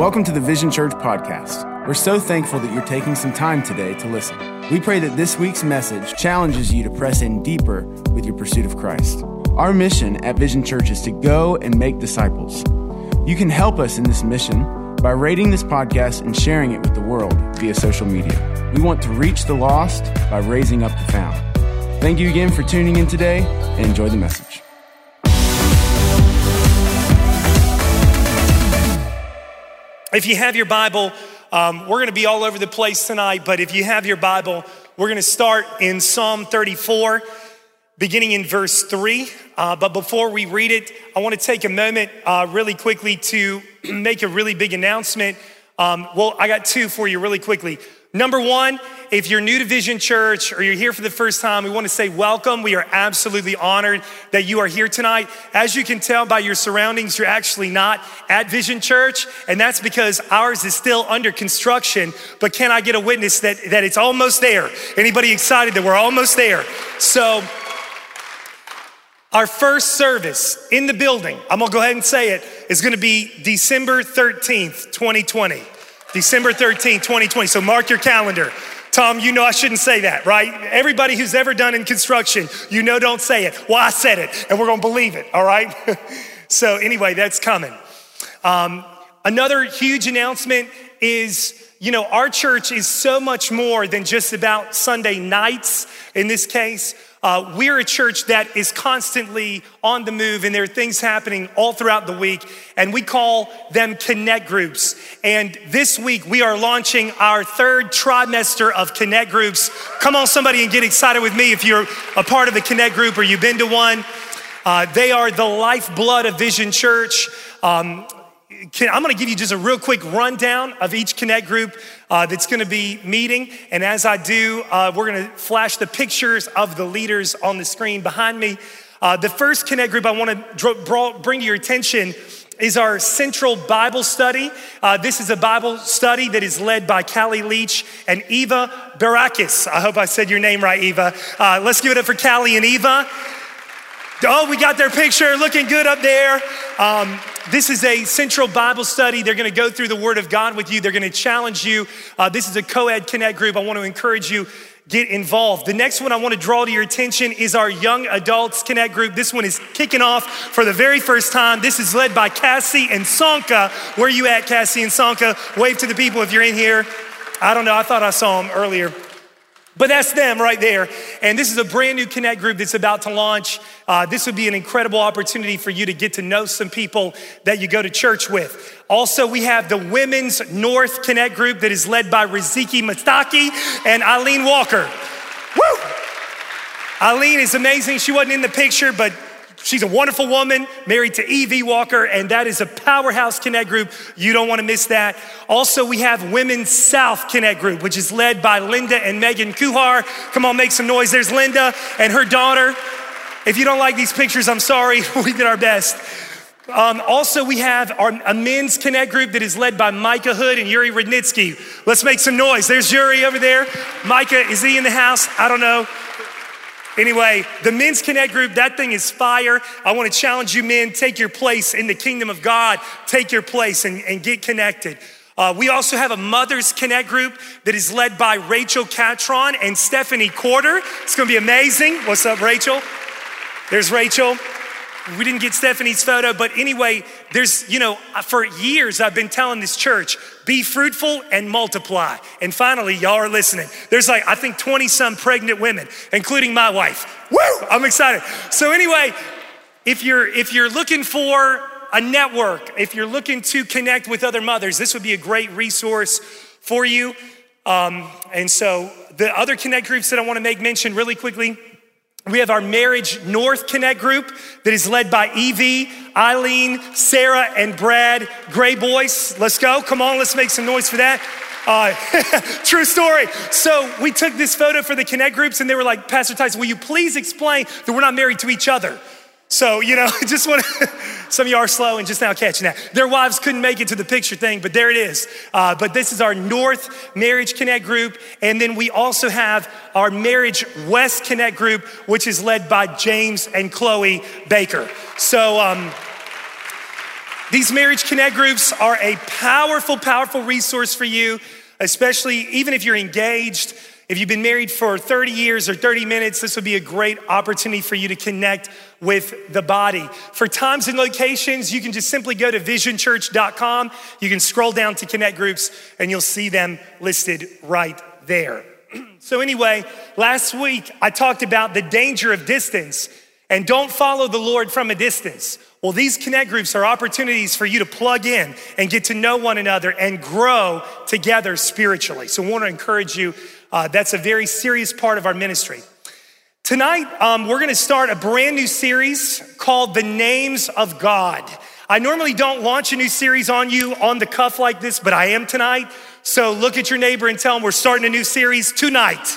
Welcome to the Vision Church podcast. We're so thankful that you're taking some time today to listen. We pray that this week's message challenges you to press in deeper with your pursuit of Christ. Our mission at Vision Church is to go and make disciples. You can help us in this mission by rating this podcast and sharing it with the world via social media. We want to reach the lost by raising up the found. Thank you again for tuning in today and enjoy the message. If you have your Bible, we're going to be all over the place tonight, but if you have your Bible, we're going to start in Psalm 34, beginning in verse 3. But before we read it, I want to take a moment really quickly to make a really big announcement. I got two for you really quickly. Number one, if you're new to Vision Church or you're here for the first time, we want to say welcome. We are absolutely honored that you are here tonight. As you can tell by your surroundings, you're actually not at Vision Church, and that's because ours is still under construction. But can I get a witness that it's almost there? Anybody excited that we're almost there? So our first service in the building, I'm gonna go ahead and say it, is gonna be December 13th, 2020. December 13th, 2020. So mark your calendar. Tom, you know I shouldn't say that, right? Everybody who's ever done in construction, you know don't say it. Well, I said it, and we're gonna believe it, all right? So anyway, that's coming. Another huge announcement is, our church is so much more than just about Sunday nights in this case. We're a church that is constantly on the move, and there are things happening all throughout the week, and we call them Connect Groups. And this week, we are launching our third trimester of Connect Groups. Come on, somebody, and get excited with me if you're a part of a Connect Group or you've been to one. They are the lifeblood of Vision Church. I'm gonna give you just a real quick rundown of each Connect Group that's gonna be meeting. And as I do, we're gonna flash the pictures of the leaders on the screen behind me. The first Connect Group I wanna bring to your attention is our Central Bible Study. This is a Bible study that is led by Callie Leach and Eva Barakis. I hope I said your name right, Eva. Let's give it up for Callie and Eva. Oh, we got their picture, looking good up there. This is a Central Bible Study. They're gonna go through the Word of God with you. They're gonna challenge you. This is a co-ed Connect Group. I wanna encourage you, get involved. The next one I wanna draw to your attention is our Young Adults Connect Group. This one is kicking off for the very first time. This is led by Cassie and Sonka. Where you at, Cassie and Sonka? Wave to the people if you're in here. I don't know, I thought I saw them earlier. But that's them right there. And this is a brand new Connect Group that's about to launch. This would be an incredible opportunity for you to get to know some people that you go to church with. Also, we have the Women's North Connect Group that is led by Riziki Mastaki and Eileen Walker. Woo! Eileen is amazing. She wasn't in the picture, but she's a wonderful woman, married to Evie Walker, and that is a powerhouse Connect Group. You don't want to miss that. Also, we have Women's South Connect Group, which is led by Linda and Megan Kuhar. Come on, make some noise. There's Linda and her daughter. If you don't like these pictures, I'm sorry. We did our best. Also, we have a men's Connect Group that is led by Micah Hood and Yuri Rudnitsky. Let's make some noise. There's Yuri over there. Micah, is he in the house? I don't know. Anyway, the Men's Connect Group, that thing is fire. I want to challenge you men, take your place in the kingdom of God. Take your place and get connected. We also have a Mother's Connect Group that is led by Rachel Catron and Stephanie Corder. It's gonna be amazing. What's up, Rachel? There's Rachel. We didn't get Stephanie's photo, but anyway, for years I've been telling this church, be fruitful and multiply. And finally, y'all are listening. There's I think 20 some pregnant women, including my wife. Woo, I'm excited. So anyway, if you're looking for a network, if you're looking to connect with other mothers, this would be a great resource for you. And so the other Connect Groups that I wanna make mention really quickly, we have our Marriage North Connect Group that is led by Evie, Eileen, Sarah, and Brad Gray Boys. Let's go. Come on, let's make some noise for that. True story. So we took this photo for the Connect Groups and they were like, Pastor Tyson, will you please explain that we're not married to each other? So, just want to, some of you are slow and just now catching that. Their wives couldn't make it to the picture thing, but there it is. But this is our North Marriage Connect Group. And then we also have our Marriage West Connect Group, which is led by James and Chloe Baker. So These Marriage Connect groups are a powerful, powerful resource for you, especially even if you're engaged. If you've been married for 30 years or 30 minutes, this would be a great opportunity for you to connect with the body. For times and locations, you can just simply go to visionchurch.com. You can scroll down to Connect Groups and you'll see them listed right there. So anyway, last week I talked about the danger of distance and don't follow the Lord from a distance. Well, these Connect Groups are opportunities for you to plug in and get to know one another and grow together spiritually. So I want to encourage you. That's a very serious part of our ministry. Tonight, we're gonna start a brand new series called The Names of God. I normally don't launch a new series on you on the cuff like this, but I am tonight. So look at your neighbor and tell them we're starting a new series tonight.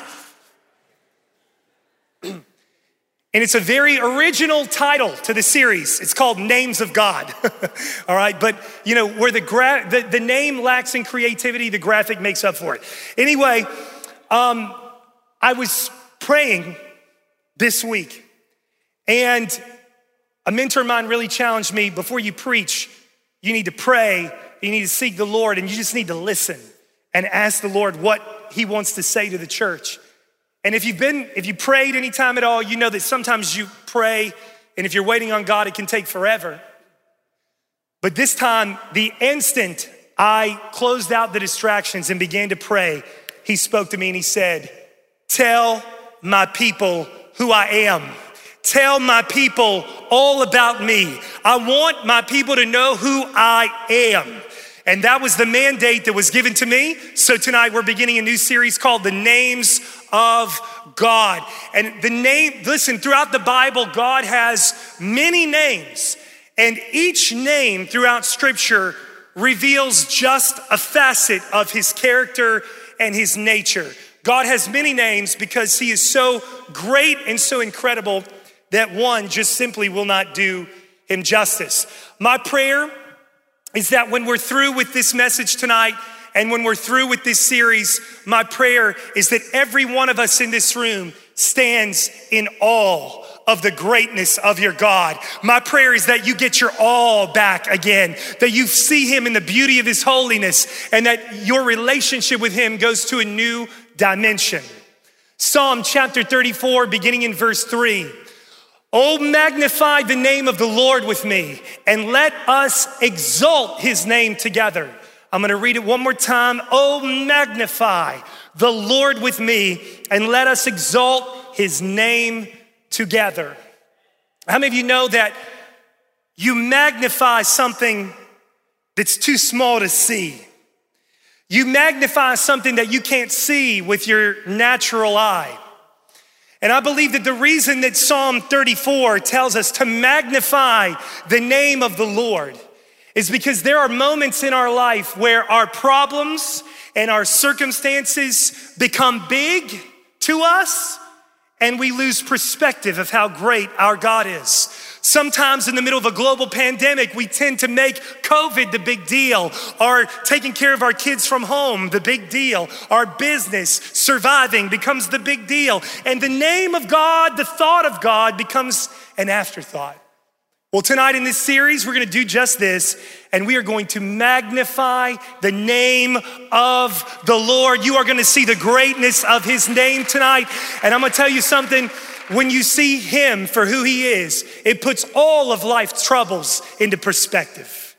And it's a very original title to the series. It's called Names of God. All right, but you know, where the name lacks in creativity, the graphic makes up for it. Anyway, I was praying this week and a mentor of mine really challenged me, before you preach, you need to pray, you need to seek the Lord, and you just need to listen and ask the Lord what he wants to say to the church. And if you prayed any time at all, you know that sometimes you pray, and if you're waiting on God, it can take forever. But this time, the instant I closed out the distractions and began to pray, he spoke to me and he said, "Tell my people who I am. Tell my people all about me. I want my people to know who I am." And that was the mandate that was given to me. So tonight we're beginning a new series called The Names of God. And listen, throughout the Bible, God has many names. And each name throughout Scripture reveals just a facet of his character and his nature. God has many names because he is so great and so incredible that one just simply will not do him justice. My prayer is that when we're through with this message tonight and when we're through with this series, my prayer is that every one of us in this room stands in awe of the greatness of your God. My prayer is that you get your all back again, that you see him in the beauty of his holiness, and that your relationship with him goes to a new dimension. Psalm chapter 34, beginning in verse 3. "Oh, magnify the name of the Lord with me, and let us exalt his name together." I'm gonna read it one more time. "Oh, magnify the Lord with me, and let us exalt his name together." How many of you know that you magnify something that's too small to see? You magnify something that you can't see with your natural eye. And I believe that the reason that Psalm 34 tells us to magnify the name of the Lord is because there are moments in our life where our problems and our circumstances become big to us, and we lose perspective of how great our God is. Sometimes in the middle of a global pandemic, we tend to make COVID the big deal, or taking care of our kids from home the big deal. Our business surviving becomes the big deal. And the name of God, the thought of God, becomes an afterthought. Well, tonight in this series, we're gonna do just this, and we are going to magnify the name of the Lord. You are gonna see the greatness of his name tonight. And I'm gonna tell you something, when you see him for who he is, it puts all of life's troubles into perspective.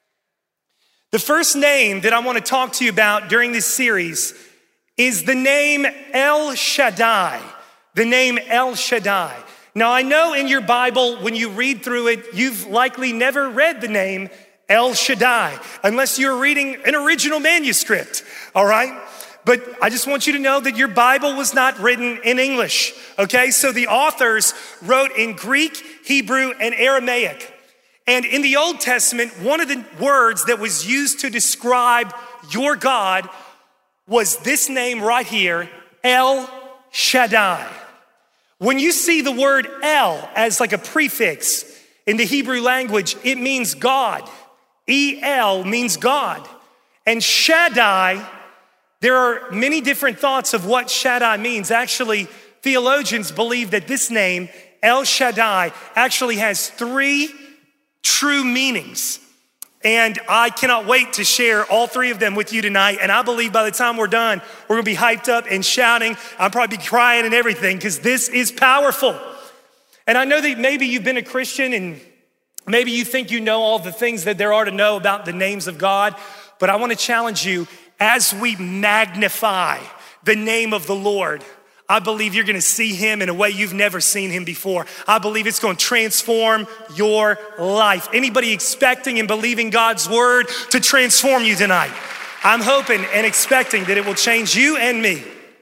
The first name that I wanna talk to you about during this series is the name El Shaddai, the name El Shaddai. Now, I know in your Bible, when you read through it, you've likely never read the name El Shaddai, unless you're reading an original manuscript, all right? But I just want you to know that your Bible was not written in English, okay? So the authors wrote in Greek, Hebrew, and Aramaic. And in the Old Testament, one of the words that was used to describe your God was this name right here, El Shaddai. When you see the word El as like a prefix in the Hebrew language, it means God. E-L means God. And Shaddai, there are many different thoughts of what Shaddai means. Actually, theologians believe that this name, El Shaddai, actually has three true meanings. And I cannot wait to share all three of them with you tonight. And I believe by the time we're done, we're gonna be hyped up and shouting. I'll probably be crying and everything because this is powerful. And I know that maybe you've been a Christian and maybe you think you know all the things that there are to know about the names of God, but I wanna challenge you as we magnify the name of the Lord. I believe you're gonna see him in a way you've never seen him before. I believe it's gonna transform your life. Anybody expecting and believing God's word to transform you tonight? I'm hoping and expecting that it will change you and me.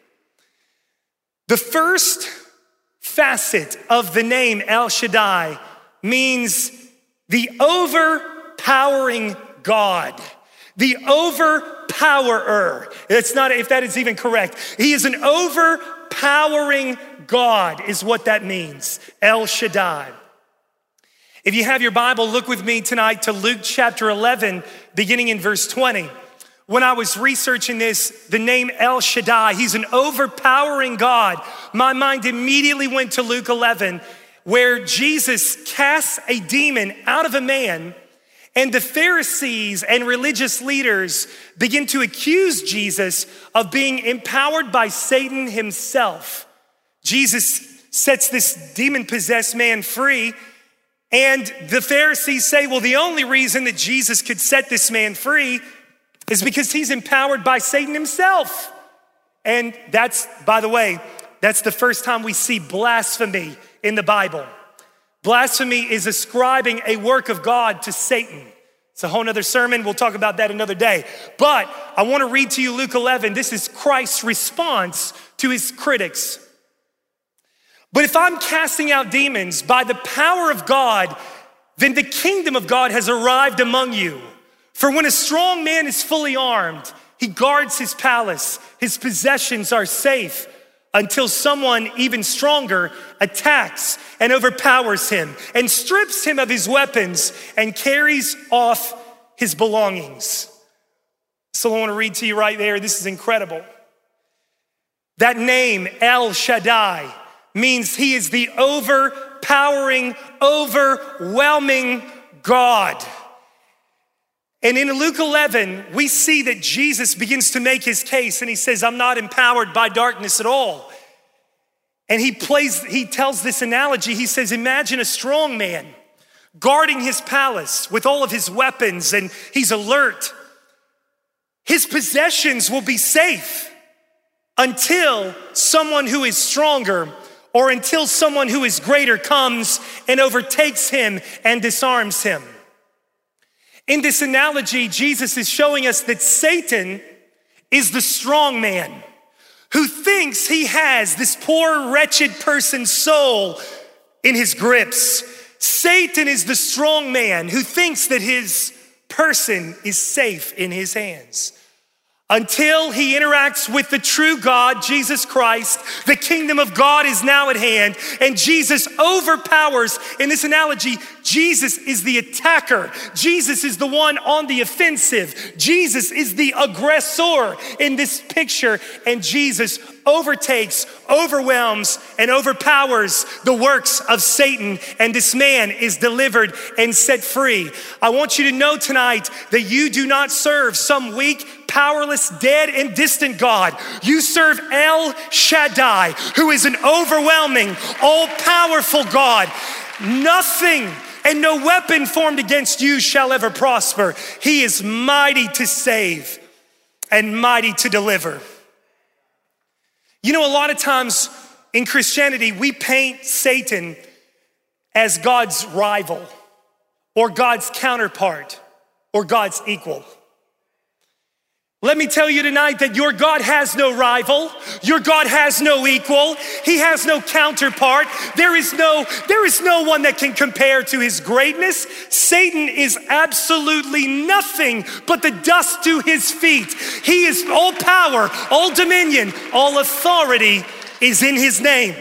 The first facet of the name El Shaddai means the overpowering God. The overpowerer. It's not if that is even correct. He is an overpowering God is what that means. El Shaddai. If you have your Bible, look with me tonight to Luke chapter 11, beginning in verse 20. When I was researching this, the name El Shaddai, he's an overpowering God. My mind immediately went to Luke 11, where Jesus casts a demon out of a man. And the Pharisees and religious leaders begin to accuse Jesus of being empowered by Satan himself. Jesus sets this demon-possessed man free, and the Pharisees say, well, the only reason that Jesus could set this man free is because he's empowered by Satan himself. And that's, by the way, that's the first time we see blasphemy in the Bible. Blasphemy is ascribing a work of God to Satan. It's a whole nother sermon. We'll talk about that another day. But I want to read to you Luke 11. This is Christ's response to his critics. But if I'm casting out demons by the power of God, then the kingdom of God has arrived among you. For when a strong man is fully armed, he guards his palace. His possessions are safe until someone even stronger attacks and overpowers him and strips him of his weapons and carries off his belongings. So I want to read to you right there. This is incredible. That name, El Shaddai, means he is the overpowering, overwhelming God. And in Luke 11, we see that Jesus begins to make his case and he says, I'm not empowered by darkness at all. And he tells this analogy. He says, imagine a strong man guarding his palace with all of his weapons and he's alert. His possessions will be safe until someone who is stronger or until someone who is greater comes and overtakes him and disarms him. In this analogy, Jesus is showing us that Satan is the strong man who thinks he has this poor, wretched person's soul in his grips. Satan is the strong man who thinks that his person is safe in his hands. Until he interacts with the true God, Jesus Christ, the kingdom of God is now at hand, and Jesus overpowers. In this analogy, Jesus is the attacker. Jesus is the one on the offensive. Jesus is the aggressor in this picture, and Jesus overtakes, overwhelms, and overpowers the works of Satan, and this man is delivered and set free. I want you to know tonight that you do not serve some weak, powerless, dead, and distant God. You serve El Shaddai, who is an overwhelming, all-powerful God. Nothing and no weapon formed against you shall ever prosper. He is mighty to save and mighty to deliver. You know, a lot of times in Christianity, we paint Satan as God's rival or God's counterpart or God's equal. Let me tell you tonight that your God has no rival. Your God has no equal. He has no counterpart. There is no one that can compare to his greatness. Satan is absolutely nothing but the dust to his feet. He is all power, all dominion, all authority is in his name.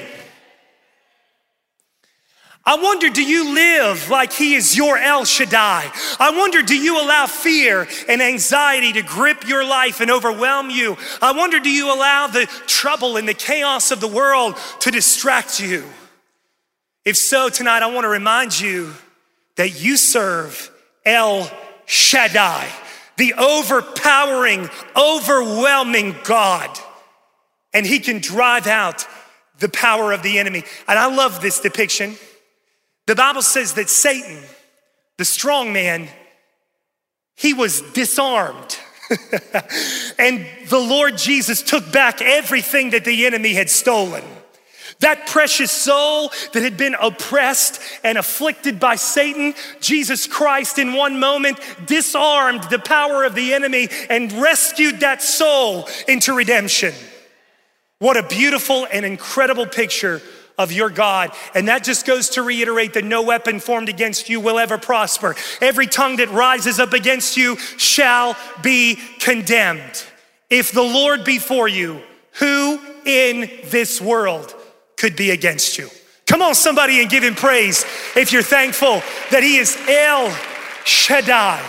I wonder, do you live like he is your El Shaddai? I wonder, do you allow fear and anxiety to grip your life and overwhelm you? I wonder, do you allow the trouble and the chaos of the world to distract you? If so, tonight I want to remind you that you serve El Shaddai, the overpowering, overwhelming God. And he can drive out the power of the enemy. And I love this depiction. The Bible says that Satan, the strong man, he was disarmed. And the Lord Jesus took back everything that the enemy had stolen. That precious soul that had been oppressed and afflicted by Satan, Jesus Christ in one moment disarmed the power of the enemy and rescued that soul into redemption. What a beautiful and incredible picture of your God. And that just goes to reiterate that no weapon formed against you will ever prosper. Every tongue that rises up against you shall be condemned. If the Lord be for you, who in this world could be against you? Come on, somebody, and give him praise if you're thankful that he is El Shaddai.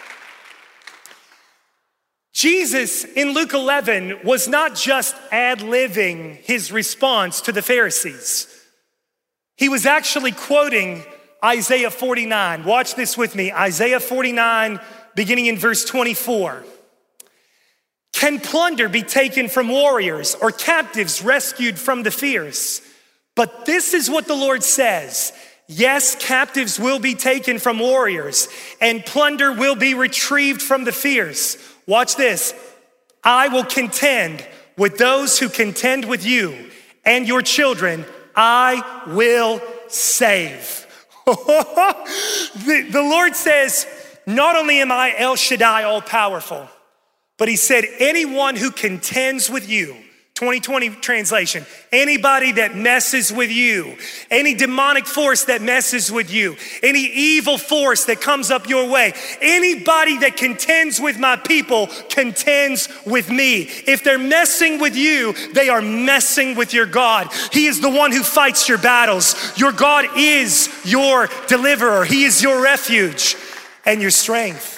Jesus in Luke 11 was not just ad-libbing his response to the Pharisees. He was actually quoting Isaiah 49. Watch this with me. Isaiah 49, beginning in verse 24. Can plunder be taken from warriors or captives rescued from the fierce? But this is what the Lord says. Yes, captives will be taken from warriors and plunder will be retrieved from the fierce. Watch this. I will contend with those who contend with you, and your children I will save. The Lord says, not only am I El Shaddai, all powerful, but he said, anyone who contends with you, 2020 translation, anybody that messes with you, any demonic force that messes with you, any evil force that comes up your way, anybody that contends with my people contends with me. If they're messing with you, they are messing with your God. He is the one who fights your battles. Your God is your deliverer. He is your refuge and your strength.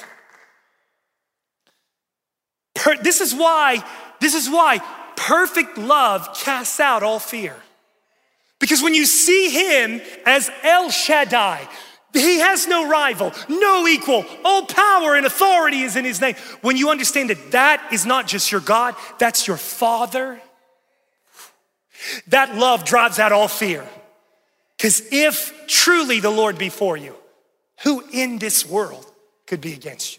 This is why perfect love casts out all fear. Because when you see him as El Shaddai, he has no rival, no equal. All power and authority is in his name. When you understand that that is not just your God, that's your Father, that love drives out all fear. Because if truly the Lord be for you, who in this world could be against you?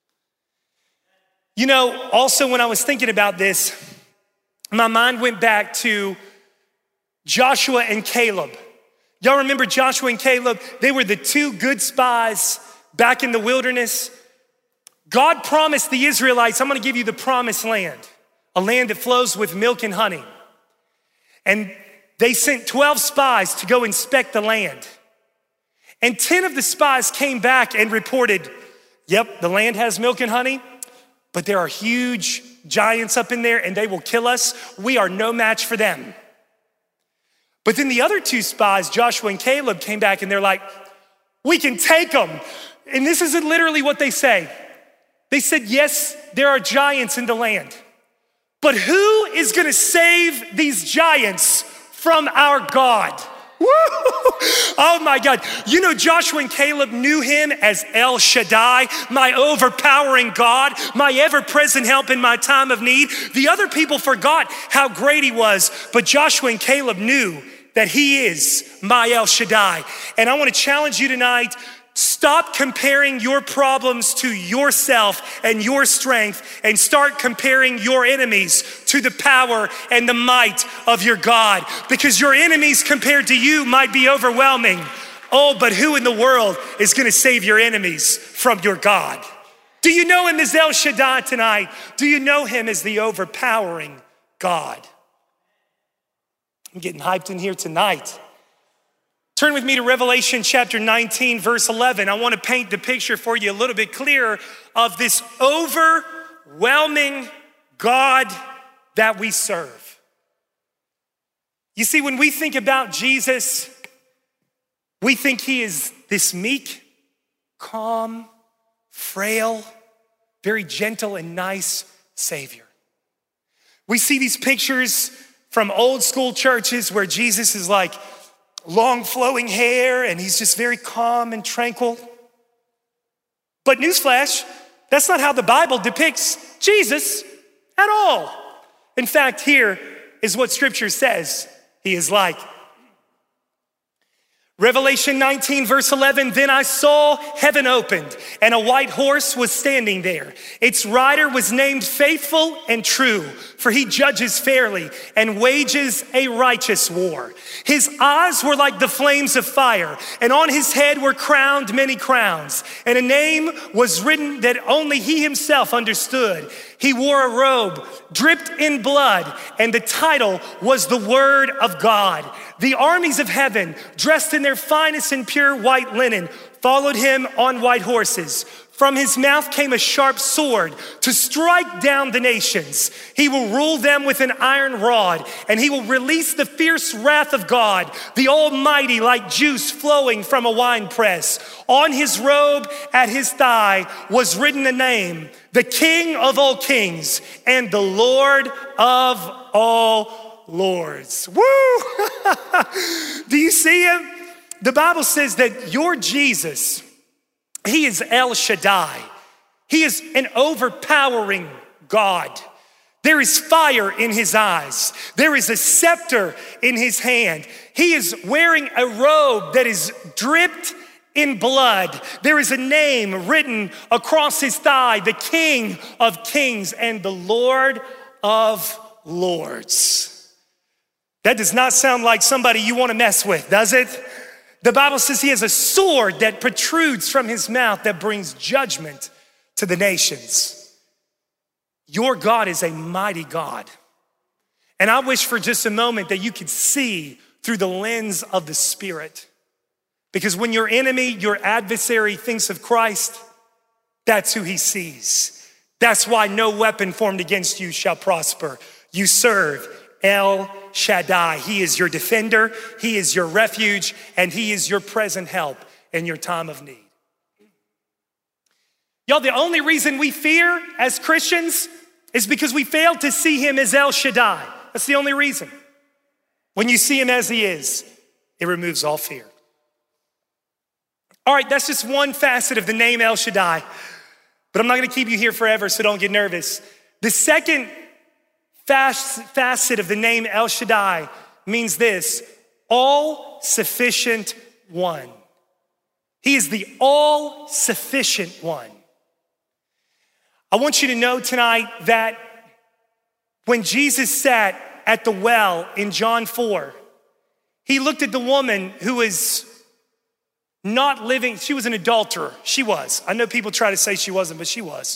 You know, also when I was thinking about this, my mind went back to Joshua and Caleb. Y'all remember Joshua and Caleb? They were the two good spies back in the wilderness. God promised the Israelites, I'm gonna give you the promised land, a land that flows with milk and honey. And they sent 12 spies to go inspect the land. And 10 of the spies came back and reported, yep, the land has milk and honey, but there are huge giants up in there and they will kill us. We are no match for them. But then the other two spies, Joshua and Caleb, came back and they're like, we can take them. And this is literally what they say. They said, yes, there are giants in the land, but who is gonna save these giants from our God? Woo! Oh my God. You know, Joshua and Caleb knew him as El Shaddai, my overpowering God, my ever-present help in my time of need. The other people forgot how great he was, but Joshua and Caleb knew that he is my El Shaddai. And I want to challenge you tonight, stop comparing your problems to yourself and your strength and start comparing your enemies to the power and the might of your God, because your enemies compared to you might be overwhelming. Oh, but who in the world is going to save your enemies from your God? Do you know him as El Shaddai tonight? Do you know him as the overpowering God? I'm getting hyped in here tonight. Turn with me to Revelation chapter 19, verse 11. I want to paint the picture for you a little bit clearer of this overwhelming God that we serve. You see, when we think about Jesus, we think he is this meek, calm, frail, very gentle and nice Savior. We see these pictures from old school churches where Jesus is like long flowing hair and he's just very calm and tranquil. But newsflash, that's not how the Bible depicts Jesus at all. In fact, here is what Scripture says he is like. Revelation 19, verse 11, then I saw heaven opened, and a white horse was standing there. Its rider was named Faithful and True, for he judges fairly and wages a righteous war. His eyes were like the flames of fire, and on his head were crowned many crowns, and a name was written that only he himself understood. He wore a robe dripped in blood, and the title was the Word of God. The armies of heaven, dressed in their finest and pure white linen, followed him on white horses. From his mouth came a sharp sword to strike down the nations. He will rule them with an iron rod, and he will release the fierce wrath of God, the Almighty, like juice flowing from a winepress. On his robe at his thigh was written a name, the King of all kings and the Lord of all lords. Woo! Do you see him? The Bible says that your Jesus, he is El Shaddai. He is an overpowering God. There is fire in his eyes. There is a scepter in his hand. He is wearing a robe that is dripped in blood. There is a name written across his thigh, the King of Kings and the Lord of Lords. That does not sound like somebody you want to mess with, does it? The Bible says he has a sword that protrudes from his mouth that brings judgment to the nations. Your God is a mighty God. And I wish for just a moment that you could see through the lens of the Spirit. Because when your enemy, your adversary thinks of Christ, that's who he sees. That's why no weapon formed against you shall prosper. You serve El Shaddai. He is your defender, he is your refuge, and he is your present help in your time of need. Y'all, the only reason we fear as Christians is because we fail to see him as El Shaddai. That's the only reason. When you see him as he is, it removes all fear. All right, that's just one facet of the name El Shaddai, but I'm not gonna keep you here forever, so don't get nervous. The second facet of the name El Shaddai means this: all-sufficient one. He is the all-sufficient one. I want you to know tonight that when Jesus sat at the well in John 4, he looked at the woman who was not living, she was an adulterer. She was. I know people try to say she wasn't, but she was.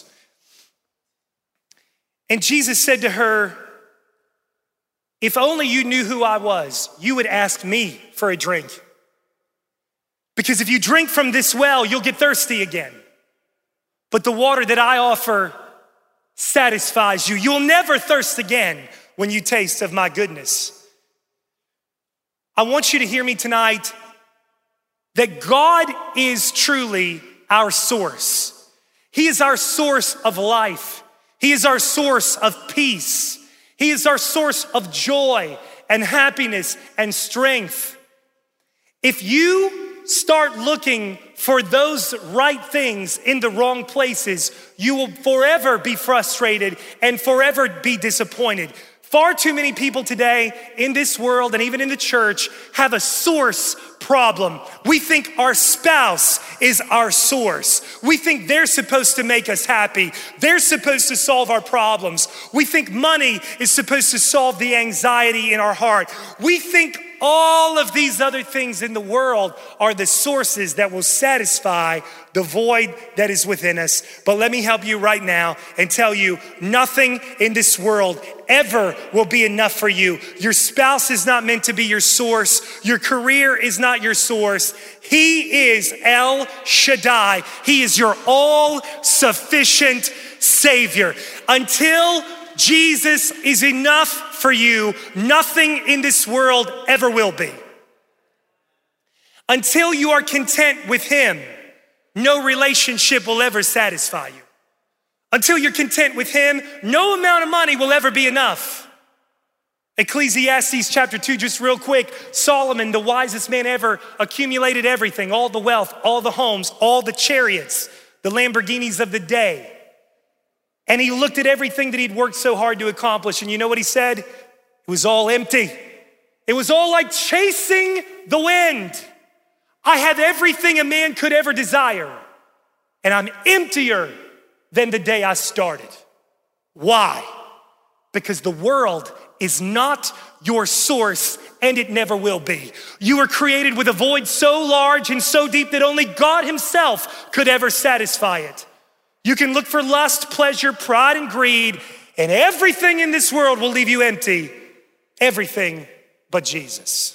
And Jesus said to her, if only you knew who I was, you would ask me for a drink. Because if you drink from this well, you'll get thirsty again. But the water that I offer satisfies you. You'll never thirst again when you taste of my goodness. I want you to hear me tonight that God is truly our source. He is our source of life. He is our source of peace. He is our source of joy and happiness and strength. If you start looking for those right things in the wrong places, you will forever be frustrated and forever be disappointed. Far too many people today in this world and even in the church have a source problem. We think our spouse is our source. We think they're supposed to make us happy. They're supposed to solve our problems. We think money is supposed to solve the anxiety in our heart. We think all of these other things in the world are the sources that will satisfy the void that is within us. But let me help you right now and tell you, nothing in this world ever will be enough for you. Your spouse is not meant to be your source. Your career is not your source. He is El Shaddai. He is your all-sufficient Savior. Until Jesus is enough for you, nothing in this world ever will be. Until you are content with him, no relationship will ever satisfy you. Until you're content with him, no amount of money will ever be enough. Ecclesiastes chapter 2, just real quick. Solomon, the wisest man ever, accumulated everything, all the wealth, all the homes, all the chariots. the Lamborghinis of the day. And he looked at everything that he'd worked so hard to accomplish. And you know what he said? It was all empty. It was all like chasing the wind. I have everything a man could ever desire, and I'm emptier than the day I started. Why? Because the world is not your source, and it never will be. You were created with a void so large and so deep that only God himself could ever satisfy it. You can look for lust, pleasure, pride, and greed, and everything in this world will leave you empty. Everything but Jesus.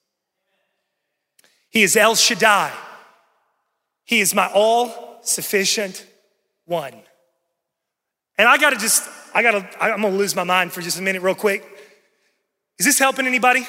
He is El Shaddai. He is my all-sufficient one. And I'm gonna lose my mind for just a minute real quick. Is this helping anybody?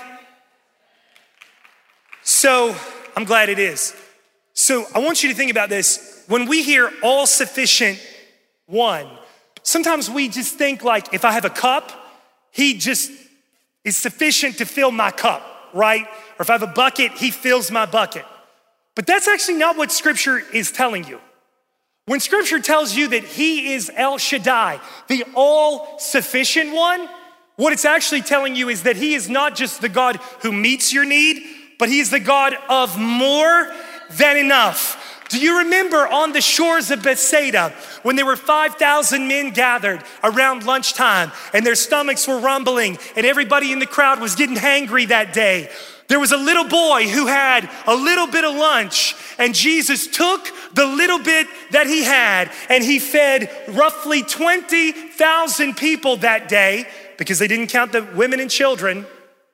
So, I'm glad it is. So, I want you to think about this. When we hear all-sufficient one, sometimes we just think like, if I have a cup, he just is sufficient to fill my cup, right? Or if I have a bucket, he fills my bucket. But that's actually not what Scripture is telling you. When Scripture tells you that he is El Shaddai, the all-sufficient one, what it's actually telling you is that he is not just the God who meets your need, but he is the God of more than enough. Do you remember on the shores of Bethsaida when there were 5,000 men gathered around lunchtime and their stomachs were rumbling and everybody in the crowd was getting hangry that day? There was a little boy who had a little bit of lunch, and Jesus took the little bit that he had and he fed roughly 20,000 people that day, because they didn't count the women and children.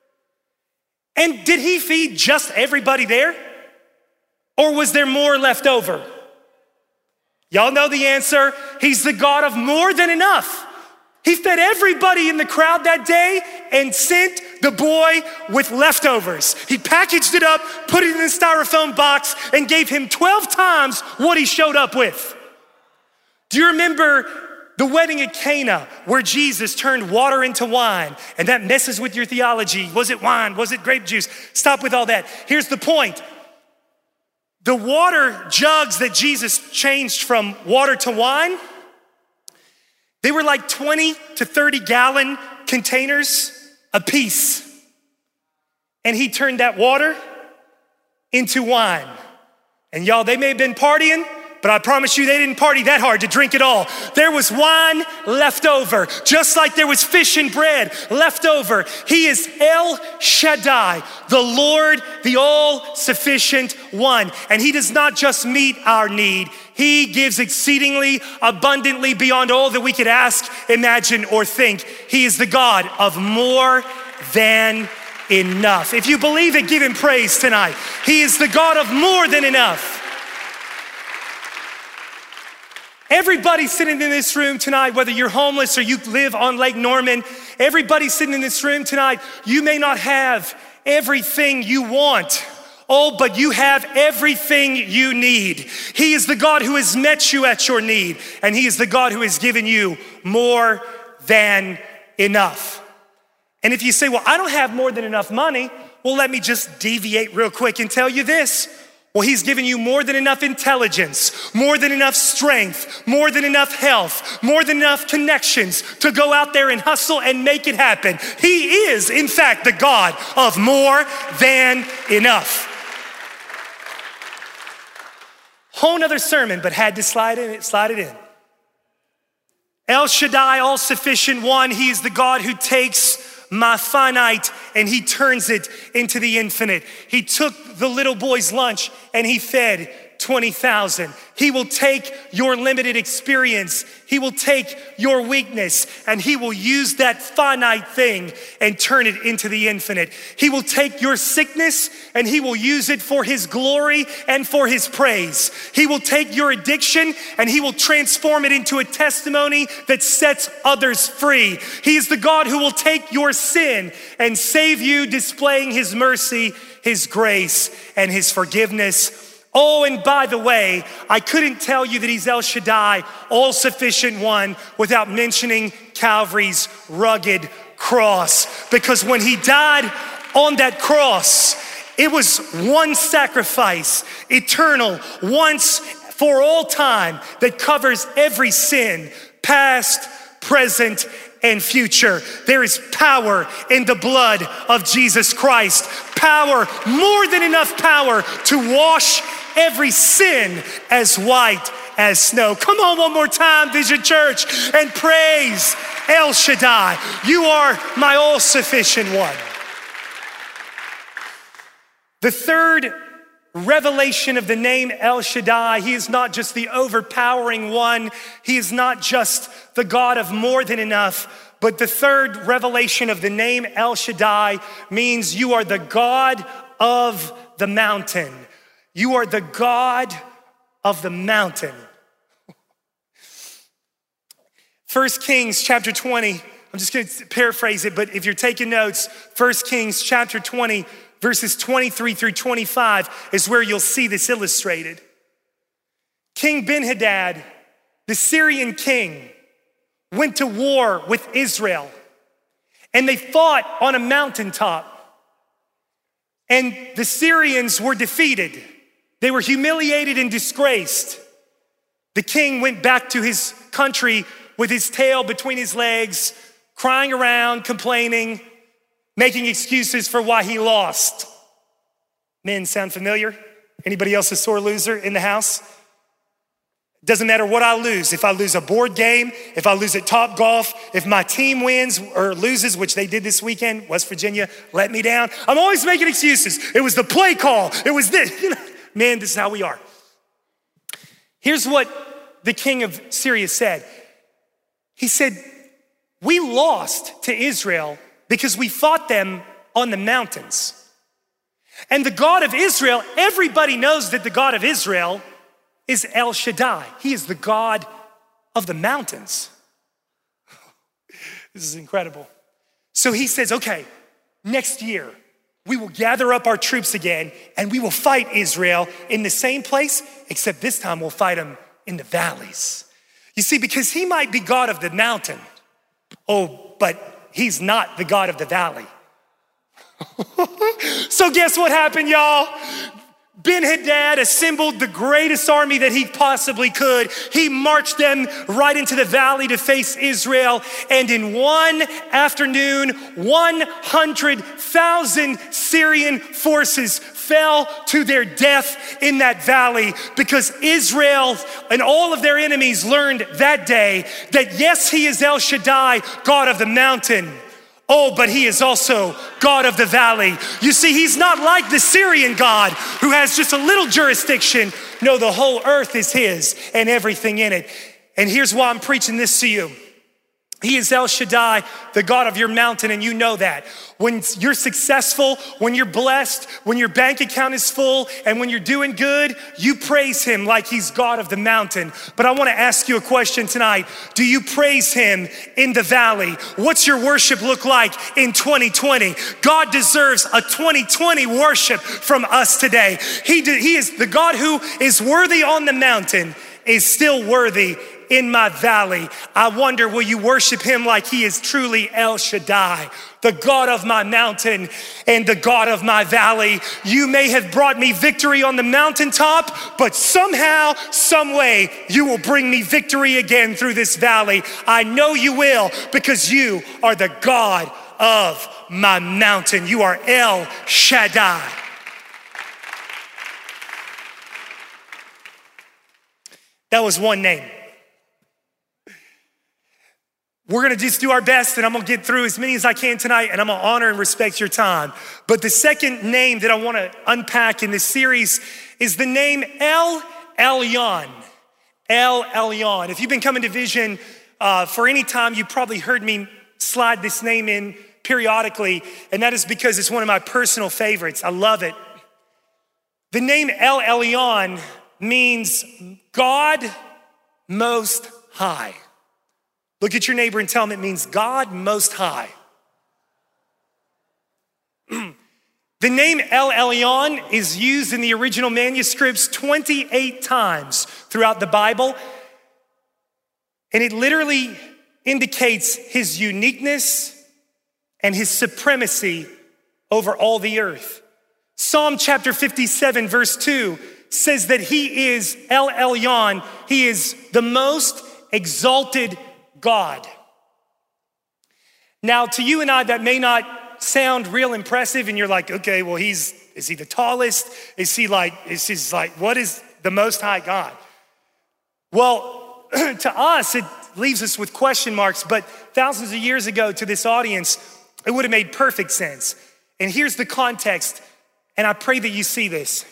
And did he feed just everybody there? Or was there more left over? Y'all know the answer. He's the God of more than enough. He fed everybody in the crowd that day and sent the boy with leftovers. He packaged it up, put it in a styrofoam box, and gave him 12 times what he showed up with. Do you remember the wedding at Cana where Jesus turned water into wine? And that messes with your theology. Was it wine? Was it grape juice? Stop with all that. Here's the point. The water jugs that Jesus changed from water to wine, they were like 20 to 30 gallon containers a piece. And he turned that water into wine. And y'all, they may have been partying, but I promise you they didn't party that hard to drink it all. There was wine left over, just like there was fish and bread left over. He is El Shaddai, the Lord, the all-sufficient one. And he does not just meet our need, he gives exceedingly abundantly beyond all that we could ask, imagine, or think. He is the God of more than enough. If you believe it, give him praise tonight. He is the God of more than enough. Everybody sitting in this room tonight, whether you're homeless or you live on Lake Norman, everybody sitting in this room tonight, you may not have everything you want. Oh, but you have everything you need. He is the God who has met you at your need, and he is the God who has given you more than enough. And if you say, well, I don't have more than enough money, well, let me just deviate real quick and tell you this. Well, he's given you more than enough intelligence, more than enough strength, more than enough health, more than enough connections to go out there and hustle and make it happen. He is, in fact, the God of more than enough. Whole nother sermon, but had to slide it in. El Shaddai, all-sufficient one. He is the God who takes my finite and he turns it into the infinite. He took the little boy's lunch and he fed 20,000. He will take your limited experience. He will take your weakness and he will use that finite thing and turn it into the infinite. He will take your sickness and he will use it for his glory and for his praise. He will take your addiction and he will transform it into a testimony that sets others free. He is the God who will take your sin and save you, displaying his mercy, his grace, and his forgiveness. Oh, and by the way, I couldn't tell you that he's El Shaddai, all-sufficient one, without mentioning Calvary's rugged cross. Because when he died on that cross, it was one sacrifice, eternal, once for all time that covers every sin, past, present, and future. There is power in the blood of Jesus Christ. Power, more than enough power to wash every sin as white as snow. Come on one more time, Vision Church, and praise El Shaddai. You are my all-sufficient one. The third revelation of the name El Shaddai, he is not just the overpowering one. He is not just the God of more than enough, but the third revelation of the name El Shaddai means you are the God of the mountain. You are the God of the mountain. 1 Kings chapter 20, I'm just gonna paraphrase it, but if you're taking notes, 1 Kings chapter 20, verses 23 through 25 is where you'll see this illustrated. King Ben-Hadad, the Syrian king, went to war with Israel, and they fought on a mountaintop. And the Syrians were defeated. They were humiliated and disgraced. The king went back to his country with his tail between his legs, crying around, complaining, making excuses for why he lost. Men, sound familiar? Anybody else a sore loser in the house? Doesn't matter what I lose. If I lose a board game, if I lose at Top Golf, if my team wins or loses, which they did this weekend, West Virginia let me down. I'm always making excuses. It was the play call. It was this. Man, this is how we are. Here's what the king of Syria said. He said, we lost to Israel because we fought them on the mountains. And the God of Israel, everybody knows that the God of Israel is El Shaddai. He is the God of the mountains. This is incredible. So he says, okay, next year, we will gather up our troops again and we will fight Israel in the same place, except this time we'll fight them in the valleys. You see, because he might be God of the mountain. Oh, but he's not the God of the valley. So guess what happened, y'all? Ben-Hadad assembled the greatest army that he possibly could. He marched them right into the valley to face Israel. And in one afternoon, 100,000 Syrian forces fell to their death in that valley because Israel and all of their enemies learned that day that yes, he is El Shaddai, God of the mountain. Oh, but he is also God of the valley. You see, he's not like the Syrian God who has just a little jurisdiction. No, the whole earth is his and everything in it. And here's why I'm preaching this to you. He is El Shaddai, the God of your mountain, and you know that. When you're successful, when you're blessed, when your bank account is full, and when you're doing good, you praise him like he's God of the mountain. But I want to ask you a question tonight. Do you praise him in the valley? What's your worship look like in 2020? God deserves a 2020 worship from us today. He is the God who is worthy on the mountain, is still worthy in my valley. I wonder, will you worship him like he is truly El Shaddai, the God of my mountain and the God of my valley? You may have brought me victory on the mountaintop, but somehow, some way, you will bring me victory again through this valley. I know you will, because you are the God of my mountain. You are El Shaddai. That was one name. We're gonna just do our best, and I'm gonna get through as many as I can tonight, and I'm gonna honor and respect your time. But the second name that I wanna unpack in this series is the name El Elyon. El Elyon. If you've been coming to Vision for any time, you probably heard me slide this name in periodically, and that is because it's one of my personal favorites. I love it. The name El Elyon means God Most High. Look at your neighbor and tell him it means God Most High. The name El Elyon is used in the original manuscripts 28 times throughout the Bible. And it literally indicates his uniqueness and his supremacy over all the earth. Psalm chapter 57 verse 2 says that he is El Elyon. He is the most exalted God. Now, to you and I, that may not sound real impressive, and you're like, okay, well, is he the tallest? Is he like, what is the Most High God? Well, to us, it leaves us with question marks, but thousands of years ago to this audience, it would have made perfect sense. And here's the context, and I pray that you see this.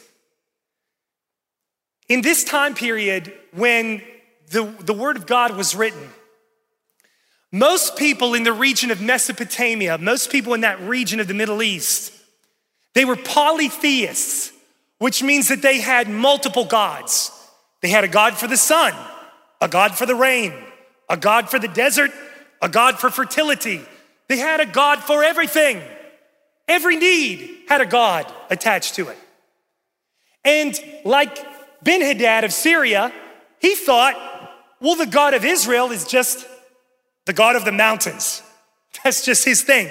In this time period when the word of God was written, most people in the region of Mesopotamia, most people in that region of the Middle East, they were polytheists, which means that they had multiple gods. They had a God for the sun, a God for the rain, a God for the desert, a God for fertility. They had a God for everything. Every need had a God attached to it. And like Ben-Hadad of Syria, he thought, well, the God of Israel is just the God of the mountains. That's just his thing.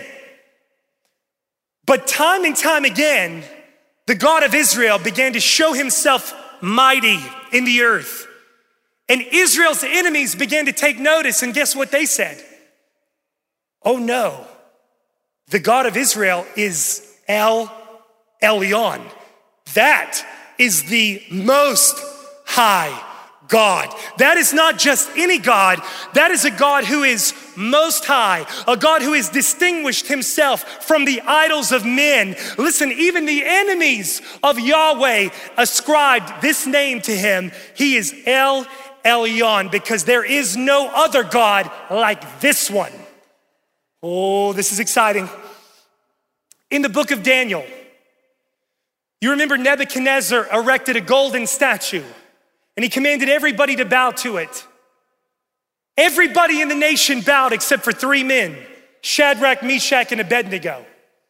But time and time again, the God of Israel began to show himself mighty in the earth. And Israel's enemies began to take notice, and guess what they said? Oh no, the God of Israel is El Elyon. That is the most high God. That is not just any God. That is a God who is most high, a God who has distinguished himself from the idols of men. Listen, even the enemies of Yahweh ascribed this name to him. He is El Elyon, because there is no other God like this one. Oh, this is exciting. In the book of Daniel, you remember Nebuchadnezzar erected a golden statue, and he commanded everybody to bow to it. Everybody in the nation bowed except for 3 men, Shadrach, Meshach, and Abednego.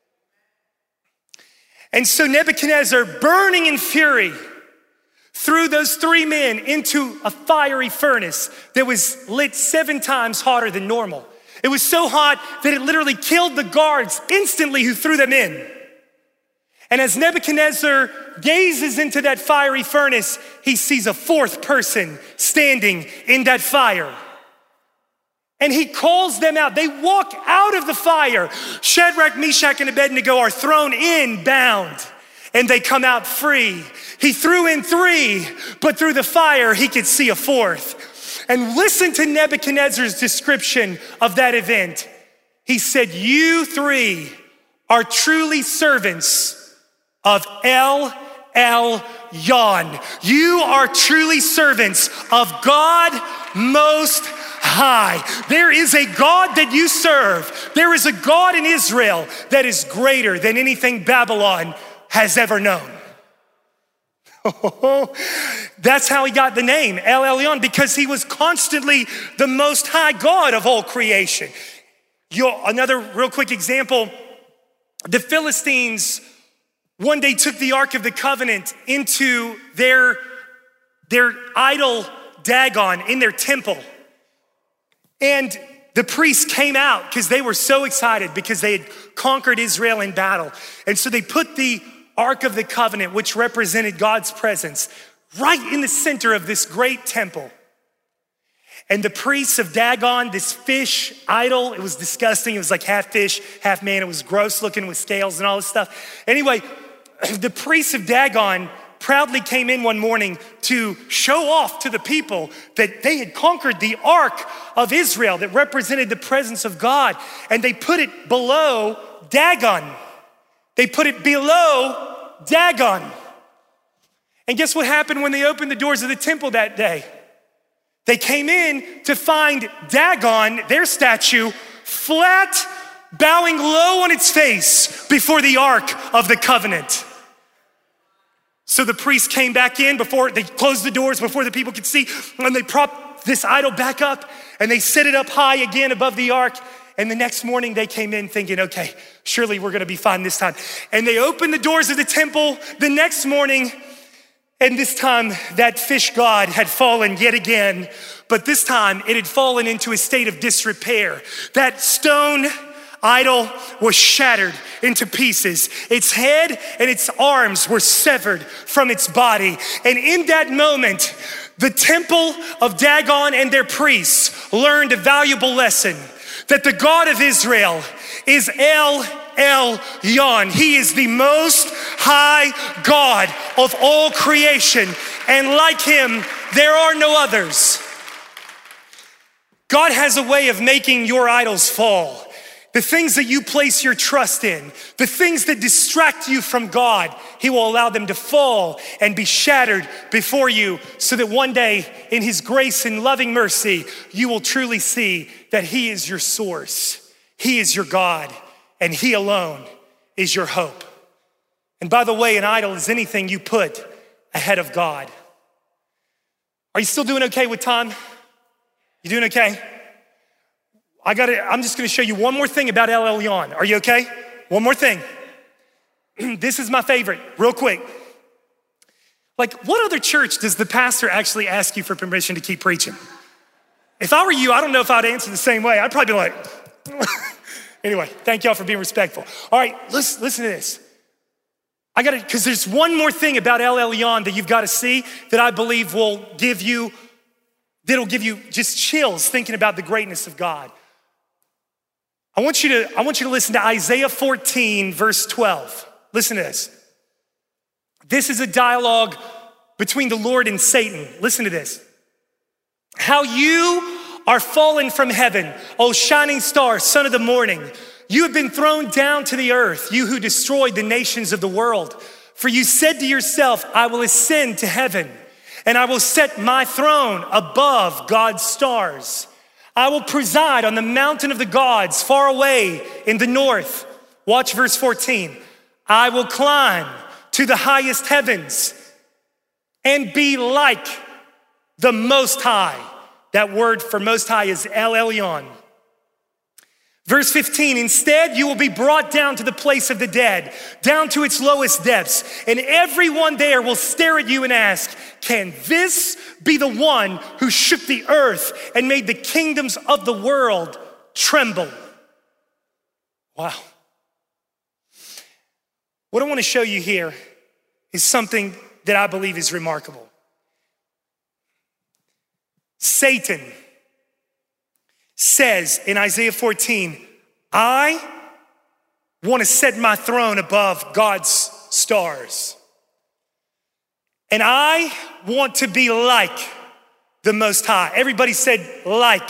And so Nebuchadnezzar, burning in fury, threw those 3 men into a fiery furnace that was lit 7 times hotter than normal. It was so hot that it literally killed the guards instantly who threw them in. And as Nebuchadnezzar gazes into that fiery furnace, he sees a 4th person standing in that fire. And he calls them out. They walk out of the fire. Shadrach, Meshach, and Abednego are thrown in bound, and they come out free. He threw in 3, but through the fire, he could see a 4th. And listen to Nebuchadnezzar's description of that event. He said, "You 3 are truly servants of El Elyon. You are truly servants of God Most High." There is a God that you serve. There is a God in Israel that is greater than anything Babylon has ever known. That's how he got the name El Elyon, because he was constantly the Most High God of all creation. Another real quick example, the Philistines one day took the Ark of the Covenant into their idol Dagon in their temple. And the priests came out because they were so excited because they had conquered Israel in battle. And so they put the Ark of the Covenant, which represented God's presence, right in the center of this great temple. And the priests of Dagon, this fish idol, it was disgusting. It was like half fish, half man. It was gross looking with scales and all this stuff. Anyway, the priests of Dagon proudly came in one morning to show off to the people that they had conquered the Ark of Israel that represented the presence of God. And they put it below Dagon. They put it below Dagon. And guess what happened when they opened the doors of the temple that day? They came in to find Dagon, their statue, flat, bowing low on its face before the Ark of the Covenant. So the priests came back in before they closed the doors, before the people could see, and they propped this idol back up and they set it up high again above the Ark. And the next morning they came in thinking, okay, surely we're gonna be fine this time. And they opened the doors of the temple the next morning, and this time that fish god had fallen yet again, but this time it had fallen into a state of disrepair. That stone idol was shattered into pieces. Its head and its arms were severed from its body. And in that moment, the temple of Dagon and their priests learned a valuable lesson that the God of Israel is El Elyon. He is the most high God of all creation. And like him, there are no others. God has a way of making your idols fall. The things that you place your trust in, the things that distract you from God, he will allow them to fall and be shattered before you so that one day in his grace and loving mercy, you will truly see that he is your source. He is your God, and he alone is your hope. And by the way, an idol is anything you put ahead of God. Are you still doing okay with time? You doing okay? I'm just gonna show you one more thing about El Elyon. Are you okay? One more thing. This is my favorite, real quick. Like, what other church does the pastor actually ask you for permission to keep preaching? If I were you, I don't know if I'd answer the same way. I'd probably be like, anyway, thank y'all for being respectful. All right, listen to this. Because there's one more thing about El Elyon that you've got to see that I believe will give you just chills thinking about the greatness of God. I want you to listen to Isaiah 14, verse 12. Listen to this. This is a dialogue between the Lord and Satan. Listen to this. How you are fallen from heaven, O shining star, son of the morning. You have been thrown down to the earth, you who destroyed the nations of the world. For you said to yourself, I will ascend to heaven, and I will set my throne above God's stars. I will preside on the mountain of the gods far away in the north. Watch verse 14. I will climb to the highest heavens and be like the Most High. That word for Most High is El Elyon. Verse 15, instead you will be brought down to the place of the dead, down to its lowest depths, and everyone there will stare at you and ask, can this be the one who shook the earth and made the kingdoms of the world tremble? Wow. What I want to show you here is something that I believe is remarkable. Satan says in Isaiah 14, I want to set my throne above God's stars. And I want to be like the Most High. Everybody said like.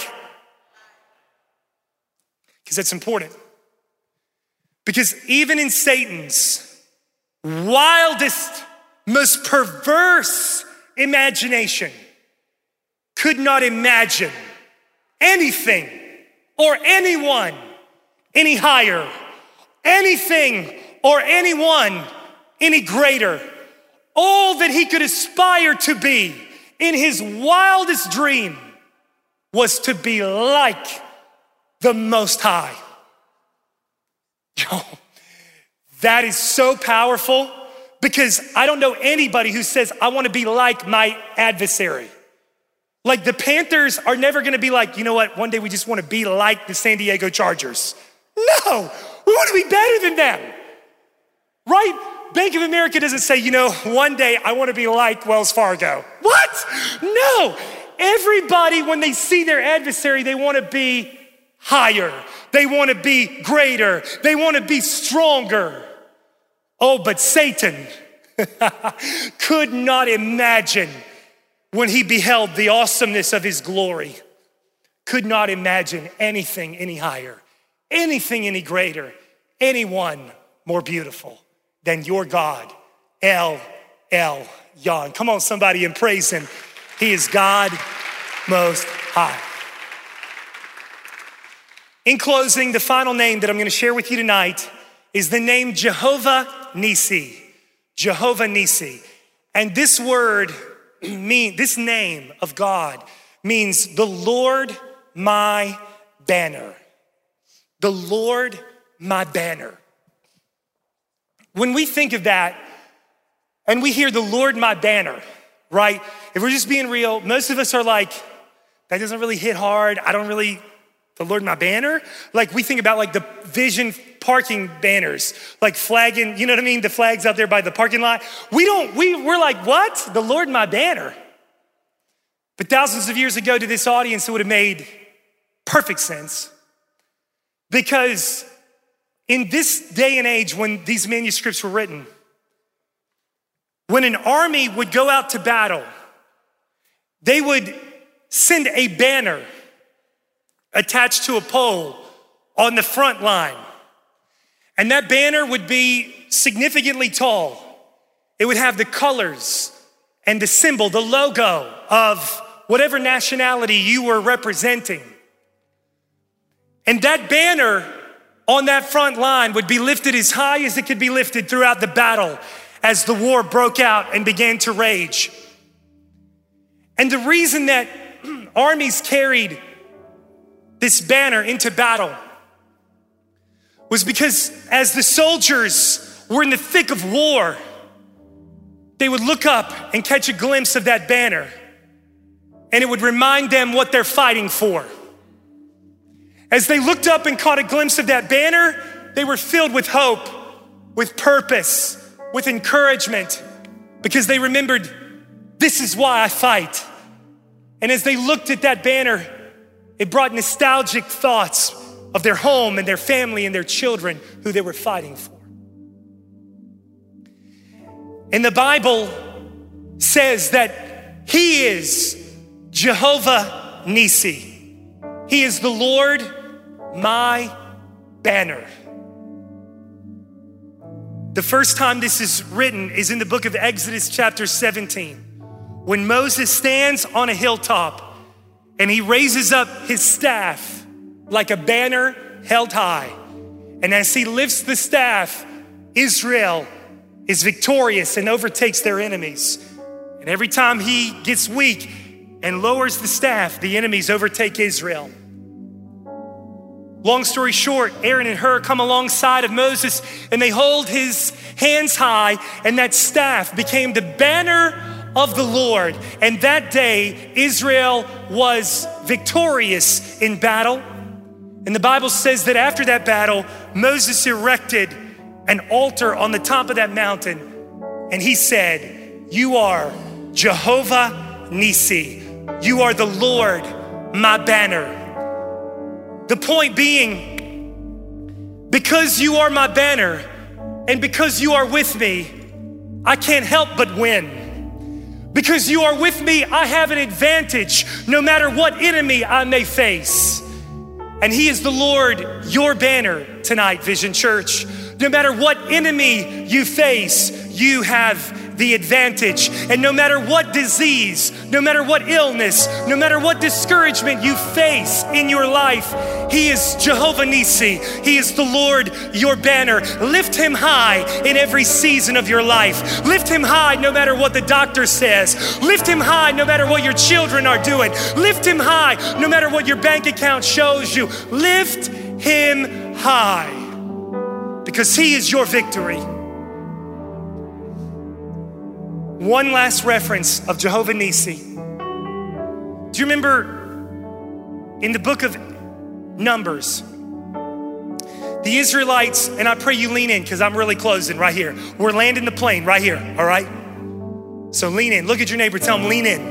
Because that's important. Because even in Satan's wildest, most perverse imagination, could not imagine anything or anyone any higher, anything or anyone any greater. All that he could aspire to be in his wildest dream was to be like the Most High. Yo, that is so powerful because I don't know anybody who says, I want to be like my adversary. Like the Panthers are never gonna be like, you know what, one day we just wanna be like the San Diego Chargers. No, we wanna be better than them, right? Bank of America doesn't say, you know, one day I wanna be like Wells Fargo. What? No, everybody when they see their adversary, they wanna be higher. They wanna be greater. They wanna be stronger. Oh, but Satan could not imagine when he beheld the awesomeness of his glory, could not imagine anything any higher, anything any greater, anyone more beautiful than your God, El Elyon. Come on, somebody, and praise him. He is God Most High. In closing, the final name that I'm gonna share with you tonight is the name Jehovah Nissi. Jehovah Nissi. And this word, this name of God means the Lord my banner. The Lord my banner. When we think of that and we hear the Lord my banner, right? If we're just being real, most of us are like, that doesn't really hit hard. I don't really The Lord my banner? Like we think about like the Vision parking banners, like flagging, you know what I mean? The flags out there by the parking lot. We're like, what? The Lord my banner. But thousands of years ago to this audience, it would have made perfect sense. Because in this day and age when these manuscripts were written, when an army would go out to battle, they would send a banner attached to a pole on the front line. And that banner would be significantly tall. It would have the colors and the symbol, the logo of whatever nationality you were representing. And that banner on that front line would be lifted as high as it could be lifted throughout the battle as the war broke out and began to rage. And the reason that armies carried this banner into battle was because as the soldiers were in the thick of war, they would look up and catch a glimpse of that banner, and it would remind them what they're fighting for. As they looked up and caught a glimpse of that banner, they were filled with hope, with purpose, with encouragement, because they remembered, this is why I fight. And as they looked at that banner, it brought nostalgic thoughts of their home and their family and their children who they were fighting for. And the Bible says that He is Jehovah Nissi. He is the Lord, my banner. The first time this is written is in the book of Exodus chapter 17, when Moses stands on a hilltop and he raises up his staff like a banner held high. And as he lifts the staff, Israel is victorious and overtakes their enemies. And every time he gets weak and lowers the staff, the enemies overtake Israel. Long story short, Aaron and Hur come alongside of Moses and they hold his hands high, and that staff became the banner of the Lord. And that day, Israel was victorious in battle. And the Bible says that after that battle, Moses erected an altar on the top of that mountain. And he said, you are Jehovah Nissi. You are the Lord, my banner. The point being, because you are my banner and because you are with me, I can't help but win. Because you are with me, I have an advantage no matter what enemy I may face. And He is the Lord, your banner tonight, Vision Church. No matter what enemy you face, you have the advantage. And no matter what disease, no matter what illness, no matter what discouragement you face in your life, He is Jehovah Nissi. He is the Lord, your banner. Lift Him high in every season of your life. Lift Him high no matter what the doctor says. Lift Him high no matter what your children are doing. Lift Him high no matter what your bank account shows you. Lift Him high because He is your victory. One last reference of Jehovah Nissi. Do you remember in the book of Numbers, the Israelites, and I pray you lean in because I'm really closing right here. We're landing the plane right here, all right? So lean in. Look at your neighbor, tell him lean in.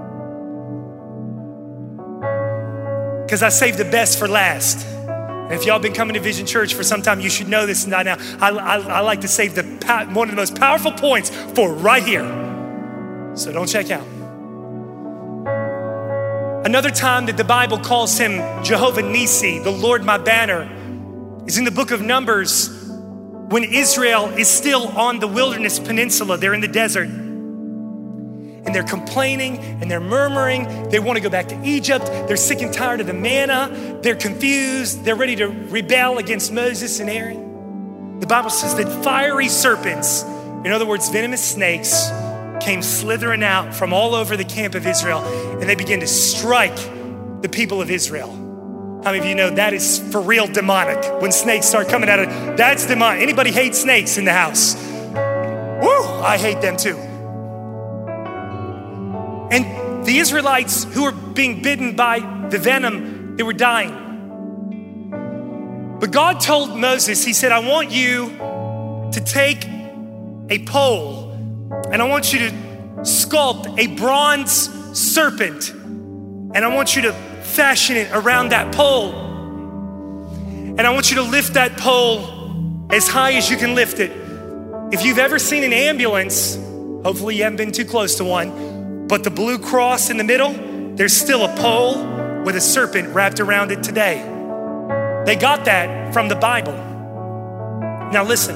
Because I saved the best for last. And if y'all been coming to Vision Church for some time, you should know this by now. I like to save one of the most powerful points for right here. So don't check out. Another time that the Bible calls Him Jehovah Nissi, the Lord my banner, is in the book of Numbers when Israel is still on the wilderness peninsula. They're in the desert. And they're complaining and they're murmuring. They want to go back to Egypt. They're sick and tired of the manna. They're confused. They're ready to rebel against Moses and Aaron. The Bible says that fiery serpents, in other words, venomous snakes, came slithering out from all over the camp of Israel, and they began to strike the people of Israel. How many of you know that is for real demonic? When snakes start coming out of, that's demonic. Anybody hate snakes in the house? Woo, I hate them too. And the Israelites who were being bitten by the venom, they were dying. But God told Moses, he said, I want you to take a pole and I want you to sculpt a bronze serpent and I want you to fashion it around that pole. And I want you to lift that pole as high as you can lift it. If you've ever seen an ambulance, hopefully you haven't been too close to one, but the blue cross in the middle, there's still a pole with a serpent wrapped around it today. They got that from the Bible. Now listen,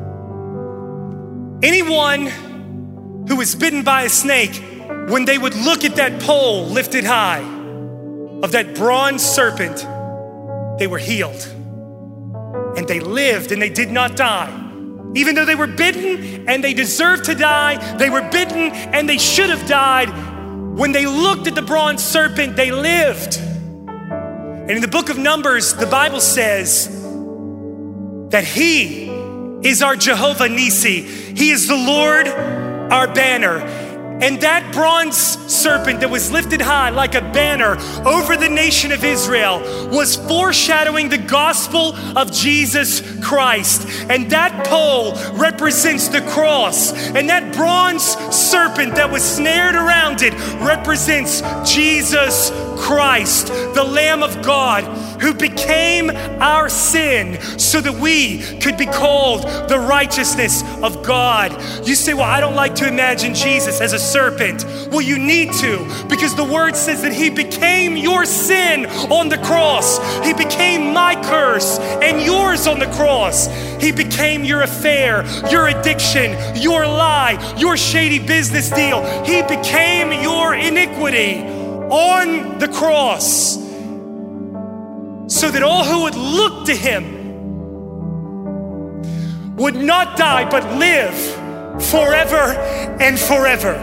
anyone who was bitten by a snake, when they would look at that pole lifted high of that bronze serpent, they were healed. And they lived and they did not die. Even though they were bitten and they deserved to die, they were bitten and they should have died. When they looked at the bronze serpent, they lived. And in the book of Numbers, the Bible says that He is our Jehovah Nisi. He is the Lord, our banner. And that bronze serpent that was lifted high like a banner over the nation of Israel was foreshadowing the gospel of Jesus Christ. And that pole represents the cross. And that bronze serpent that was snared around it represents Jesus Christ, the Lamb of God, who became our sin so that we could be called the righteousness of God. You say, well, I don't like to imagine Jesus as a serpent. Well, you need to, because the word says that He became your sin on the cross. He became my curse and yours on the cross. He became your affair, your addiction, your lie, your shady business deal. He became your iniquity on the cross, so that all who would look to Him would not die but live forever and forever.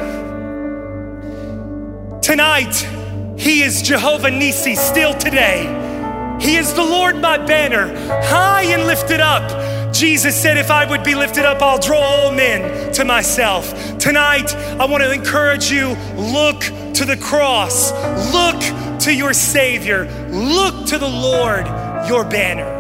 Tonight, He is Jehovah Nisi still today. He is the Lord my banner, high and lifted up. Jesus said, if I would be lifted up, I'll draw all men to myself. Tonight, I want to encourage you, look to the cross. Look to your Savior. Look to the Lord, your banner.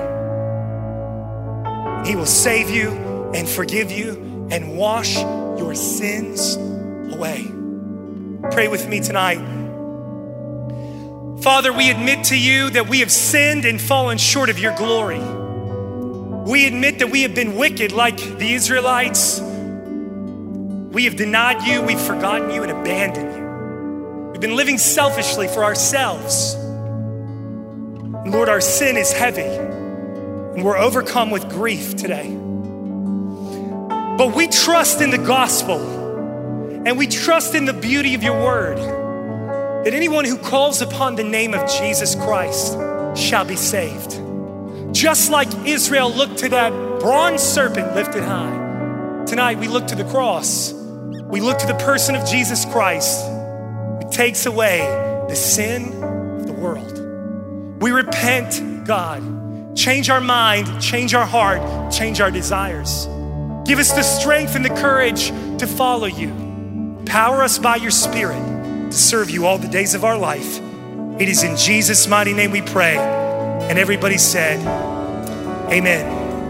He will save you and forgive you and wash your sins away. Pray with me tonight. Father, we admit to you that we have sinned and fallen short of your glory. We admit that we have been wicked like the Israelites. We have denied you, we've forgotten you and abandoned you. We've been living selfishly for ourselves. And Lord, our sin is heavy and we're overcome with grief today. But we trust in the gospel and we trust in the beauty of your word, that anyone who calls upon the name of Jesus Christ shall be saved. Just like Israel looked to that bronze serpent lifted high, tonight we look to the cross. We look to the person of Jesus Christ, who takes away the sin of the world. We repent, God. Change our mind, change our heart, change our desires. Give us the strength and the courage to follow you. Empower us by your Spirit to serve you all the days of our life. It is in Jesus' mighty name we pray. And everybody said, amen.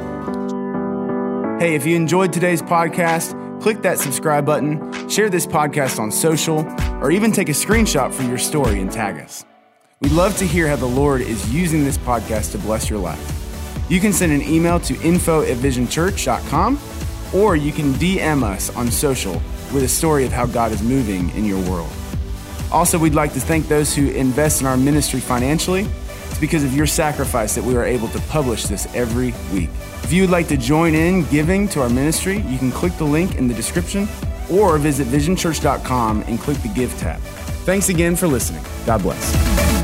Hey, if you enjoyed today's podcast, click that subscribe button, share this podcast on social, or even take a screenshot for your story and tag us. We'd love to hear how the Lord is using this podcast to bless your life. You can send an email to info@visionchurch.com, or you can DM us on social with a story of how God is moving in your world. Also, we'd like to thank those who invest in our ministry financially. It's because of your sacrifice that we are able to publish this every week. If you would like to join in giving to our ministry, you can click the link in the description or visit visionchurch.com and click the Give tab. Thanks again for listening. God bless.